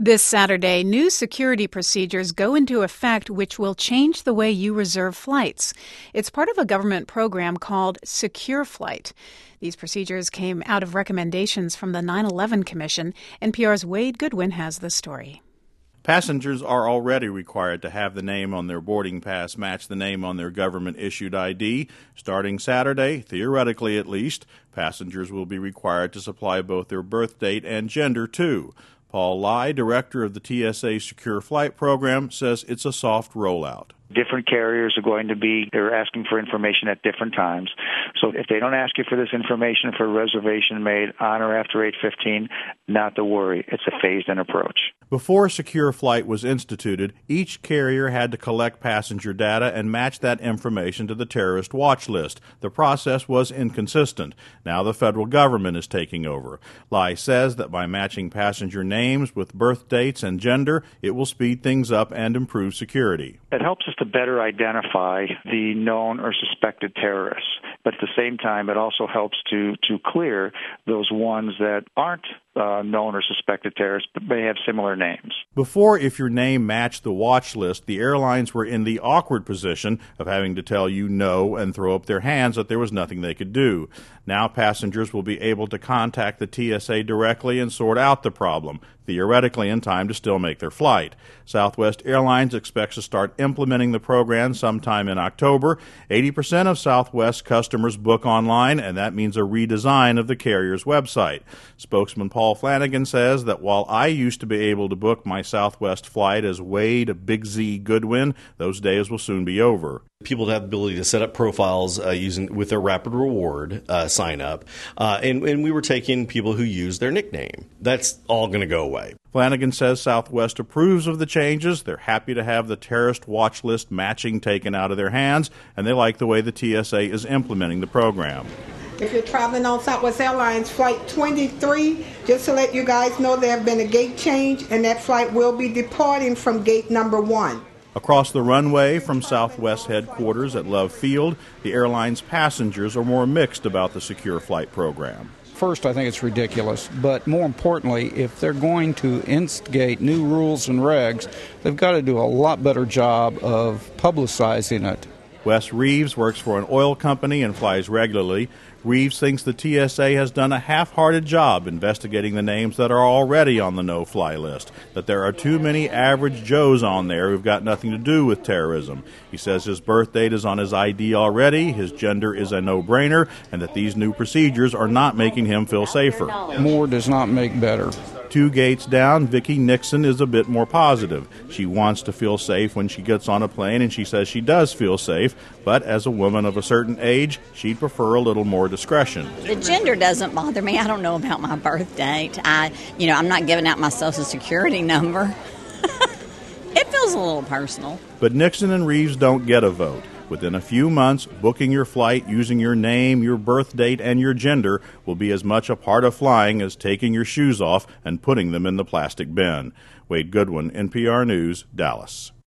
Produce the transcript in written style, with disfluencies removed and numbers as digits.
This Saturday, new security procedures go into effect which will change the way you reserve flights. It's part of a government program called Secure Flight. These procedures came out of recommendations from the 9/11 Commission. NPR's Wade Goodwin has the story. Passengers are already required to have the name on their boarding pass match the name on their government-issued ID. Starting Saturday, theoretically at least, passengers will be required to supply both their birth date and gender, too. Paul Lai, director of the TSA Secure Flight Program, says it's a soft rollout. Different carriers they're asking for information at different times. So if they don't ask you for this information for a reservation made on or after 8:15, not to worry. It's a phased-in approach. Before Secure Flight was instituted, each carrier had to collect passenger data and match that information to the terrorist watch list. The process was inconsistent. Now the federal government is taking over. Lai says that by matching passenger names with birth dates and gender, it will speed things up and improve security. It helps us to better identify the known or suspected terrorists. But at the same time, it also helps to clear those ones that aren't known or suspected terrorists, but may have similar names. Before, if your name matched the watch list, the airlines were in the awkward position of having to tell you no and throw up their hands that there was nothing they could do. Now passengers will be able to contact the TSA directly and sort out the problem, theoretically in time to still make their flight. Southwest Airlines expects to start implementing the program sometime in October. 80% of Southwest customers book online, and that means a redesign of the carrier's website. Spokesman Paul Flanagan says that while I used to be able to book my Southwest flight as Wade Big Z Goodwin, those days will soon be over. People have the ability to set up profiles with their Rapid Reward sign up, and we were taking people who use their nickname. That's all going to go away. Flanagan says Southwest approves of the changes. They're happy to have the terrorist watch list matching taken out of their hands, and they like the way the TSA is implementing the program. If you're traveling on Southwest Airlines Flight 23, just to let you guys know there have been a gate change, and that flight will be departing from gate number 1. Across the runway from Southwest headquarters at Love Field, the airline's passengers are more mixed about the Secure Flight program. First, I think it's ridiculous, but more importantly, if they're going to instigate new rules and regs, they've got to do a lot better job of publicizing it. Wes Reeves works for an oil company and flies regularly. Reeves thinks the TSA has done a half-hearted job investigating the names that are already on the no-fly list, that there are too many average Joes on there who've got nothing to do with terrorism. He says his birth date is on his ID already, his gender is a no-brainer, and that these new procedures are not making him feel safer. More does not make better. 2 gates down, Vicki Nixon is a bit more positive. She wants to feel safe when she gets on a plane, and she says she does feel safe, but as a woman of a certain age, she'd prefer a little more discretion. The gender doesn't bother me. I don't know about my birth date. I'm not giving out my Social Security number. It feels a little personal. But Nixon and Reeves don't get a vote. Within a few months, booking your flight using your name, your birth date, and your gender will be as much a part of flying as taking your shoes off and putting them in the plastic bin. Wade Goodwin, NPR News, Dallas.